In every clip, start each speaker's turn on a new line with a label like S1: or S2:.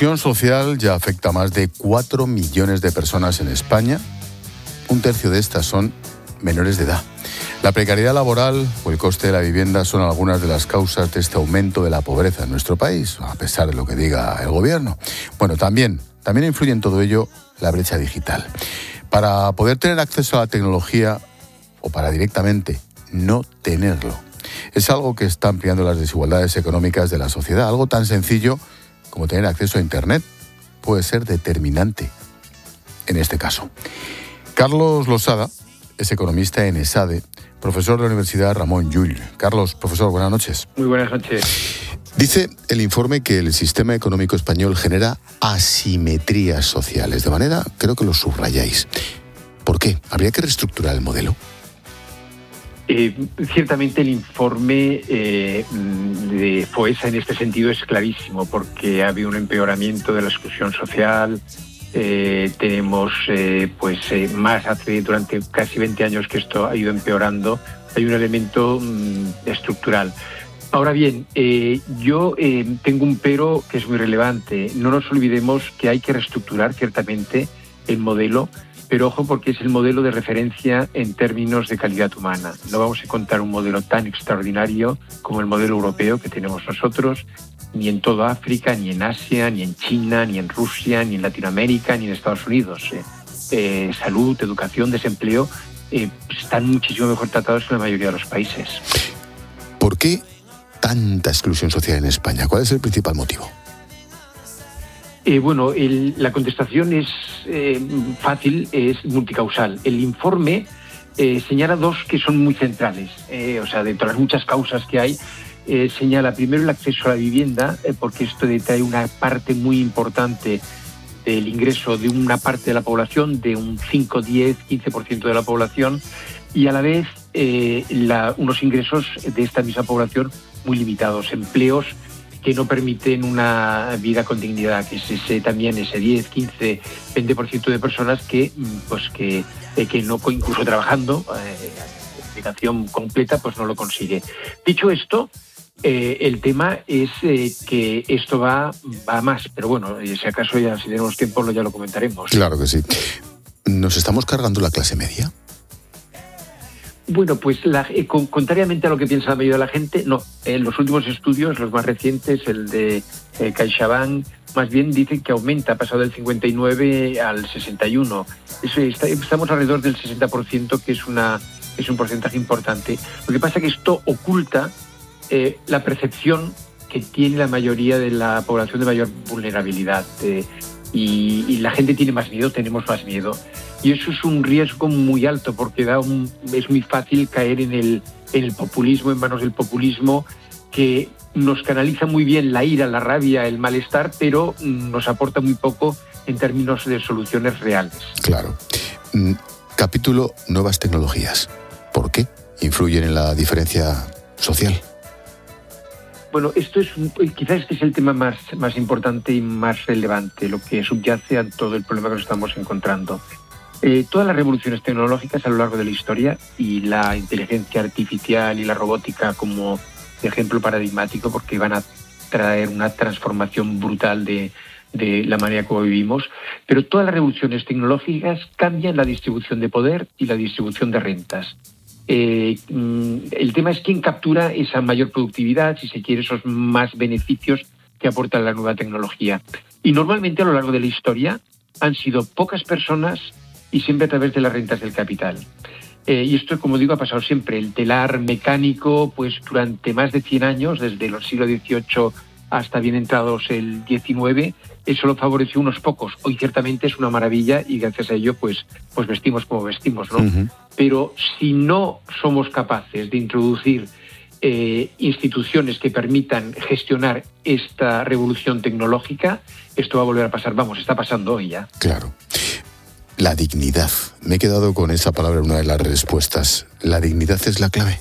S1: exclusión social ya afecta a más de 4 millones de personas en España. Un tercio de estas son menores de edad. La precariedad laboral o el coste de la vivienda son algunas de las causas de este aumento de la pobreza en nuestro país, a pesar de lo que diga el gobierno. Bueno, también influye en todo ello la brecha digital. Para poder tener acceso a la tecnología o para directamente no tenerlo, es algo que está ampliando las desigualdades económicas de la sociedad. Algo tan sencillo como tener acceso a Internet puede ser determinante en este caso. Carlos Losada es economista en ESADE, profesor de la Universidad Ramon Llull. Carlos, profesor, buenas noches.
S2: Muy buenas noches.
S1: Dice el informe que el sistema económico español genera asimetrías sociales. De manera, creo que lo subrayáis. ¿Por qué? ¿Habría que reestructurar el modelo?
S2: Ciertamente el informe de FOESA en este sentido es clarísimo, porque ha habido un empeoramiento de la exclusión social. Tenemos durante casi 20 años que esto ha ido empeorando. Hay un elemento estructural. Ahora bien, yo tengo un pero que es muy relevante. No nos olvidemos que hay que reestructurar ciertamente el modelo, pero ojo, porque es el modelo de referencia en términos de calidad humana. No vamos a encontrar un modelo tan extraordinario como el modelo europeo que tenemos nosotros, ni en toda África, ni en Asia, ni en China, ni en Rusia, ni en Latinoamérica, ni en Estados Unidos. Salud, educación, desempleo están muchísimo mejor tratados en la mayoría de los países.
S1: ¿Por qué tanta exclusión social en España? ¿Cuál es el principal motivo?
S2: La contestación es fácil, es multicausal. El informe señala dos que son muy centrales. De todas las muchas causas que hay, señala primero el acceso a la vivienda, porque esto trae una parte muy importante del ingreso de una parte de la población, de un 5, 10, 15% de la población, y a la vez unos ingresos de esta misma población muy limitados, empleos que no permiten una vida con dignidad, que es ese 10, 15, 20% de personas que no, incluso trabajando, la explicación completa, pues no lo consigue. Dicho esto, el tema es que esto va a más, pero bueno, si acaso ya si tenemos tiempo ya lo comentaremos.
S1: Claro que sí. ¿Nos estamos cargando la clase media?
S2: Bueno, pues contrariamente a lo que piensa la mayoría de la gente, no. En los últimos estudios, los más recientes, el de CaixaBank, más bien dicen que aumenta, ha pasado del 59 al 61. Estamos alrededor del 60%, que es un porcentaje importante. Lo que pasa es que esto oculta la percepción que tiene la mayoría de la población de mayor vulnerabilidad. Y la gente tiene más miedo, tenemos más miedo. Y eso es un riesgo muy alto, porque es muy fácil caer en el populismo, en manos del populismo, que nos canaliza muy bien la ira, la rabia, el malestar, pero nos aporta muy poco en términos de soluciones reales.
S1: Claro. Capítulo Nuevas tecnologías. ¿Por qué influyen en la diferencia social?
S2: Bueno, quizás este es el tema más importante y más relevante, lo que subyace a todo el problema que nos estamos encontrando. Todas las revoluciones tecnológicas a lo largo de la historia, y la inteligencia artificial y la robótica como ejemplo paradigmático, porque van a traer una transformación brutal de la manera como vivimos, pero todas las revoluciones tecnológicas cambian la distribución de poder y la distribución de rentas. El tema es quién captura esa mayor productividad, si se quiere, esos más beneficios que aporta la nueva tecnología. Y normalmente a lo largo de la historia han sido pocas personas y siempre a través de las rentas del capital. Y esto, como digo, ha pasado siempre. El telar mecánico, pues durante más de 100 años, desde el siglo XVIII hasta bien entrados el XIX, eso lo favoreció unos pocos. Hoy ciertamente es una maravilla y gracias a ello pues vestimos como vestimos, ¿no? Uh-huh. Pero si no somos capaces de introducir instituciones que permitan gestionar esta revolución tecnológica, esto va a volver a pasar. Vamos, está pasando hoy ya.
S1: Claro. La dignidad. Me he quedado con esa palabra en una de las respuestas. ¿La dignidad es la clave?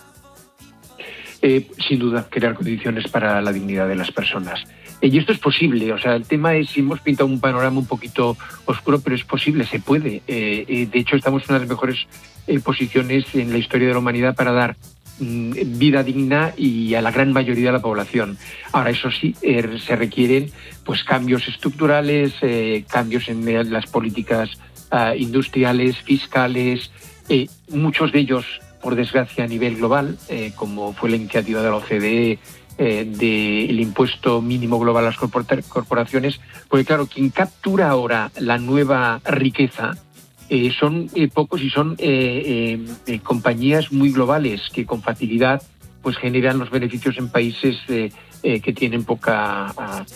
S2: Sin duda, crear condiciones para la dignidad de las personas. Y esto es posible. O sea, el tema es, si hemos pintado un panorama un poquito oscuro, pero es posible, se puede. De hecho, estamos en una de las mejores posiciones en la historia de la humanidad para dar vida digna y a la gran mayoría de la población. Ahora, eso sí, se requieren pues cambios estructurales, cambios en las políticas industriales, fiscales, muchos de ellos, por desgracia, a nivel global, como fue la iniciativa de la OCDE del impuesto mínimo global a las corporaciones, porque claro, quien captura ahora la nueva riqueza son pocos y son compañías muy globales que con facilidad pues generan los beneficios en países que tienen poca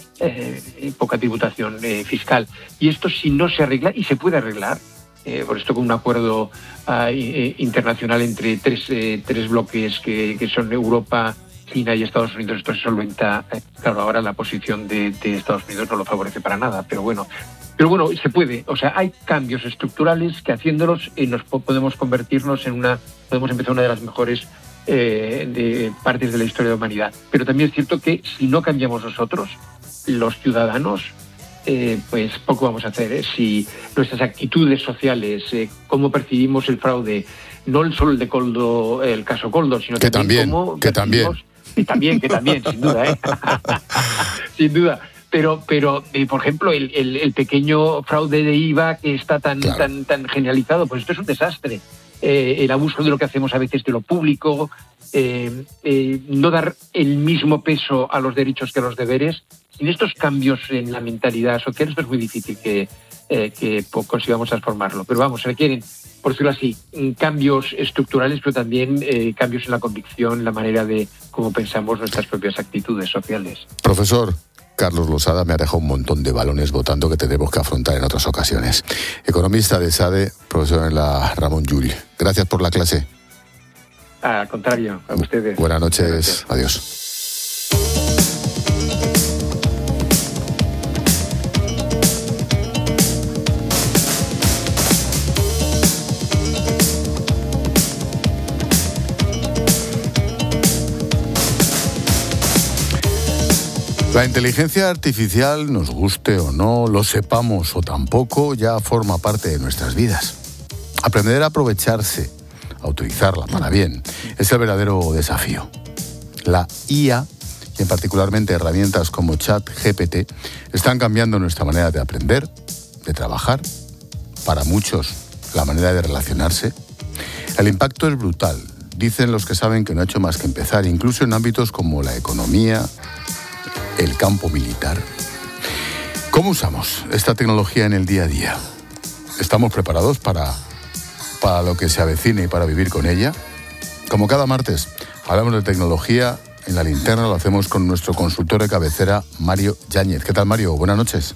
S2: tributación fiscal. Y esto, si no se arregla, y se puede arreglar, por esto con un acuerdo internacional entre tres bloques que son Europa, China y Estados Unidos, esto se solventa. Claro, ahora la posición de Estados Unidos no lo favorece para nada, pero bueno, se puede. O sea, hay cambios estructurales que haciéndolos podemos empezar una de las mejores de partes de la historia de la humanidad. Pero también es cierto que si no cambiamos nosotros, los ciudadanos, pues poco vamos a hacer. Si nuestras actitudes sociales, cómo percibimos el fraude, no solo el de Koldo, el caso Koldo, sino que también cómo percibimos... Que también, sin duda, sin duda. Pero por ejemplo, el pequeño fraude de IVA que está tan generalizado, pues esto es un desastre. El abuso de lo que hacemos a veces de lo público, no dar el mismo peso a los derechos que a los deberes. Sin estos cambios en la mentalidad social, esto es muy difícil que consigamos transformarlo. Pero vamos, se requieren, por decirlo así, cambios estructurales, pero también cambios en la convicción, la manera de cómo pensamos nuestras propias actitudes sociales.
S1: Profesor Carlos Losada me ha dejado un montón de balones votando que tendremos que afrontar en otras ocasiones. Economista de SADE, profesor en la Ramon Llull. Gracias por la clase.
S2: Al contrario, a ustedes.
S1: Buenas noches. Adiós. La inteligencia artificial, nos guste o no, lo sepamos o tampoco, ya forma parte de nuestras vidas. Aprender a aprovecharse, a utilizarla para bien, es el verdadero desafío. La IA, y en particularmente herramientas como ChatGPT, están cambiando nuestra manera de aprender, de trabajar, para muchos la manera de relacionarse. El impacto es brutal. Dicen los que saben que no ha hecho más que empezar, incluso en ámbitos como la economía, el campo militar. ¿Cómo usamos esta tecnología en el día a día? ¿Estamos preparados para lo que se avecina y para vivir con ella? Como cada martes, hablamos de tecnología en La Linterna, lo hacemos con nuestro consultor de cabecera, Mario Yáñez. ¿Qué tal, Mario? Buenas noches.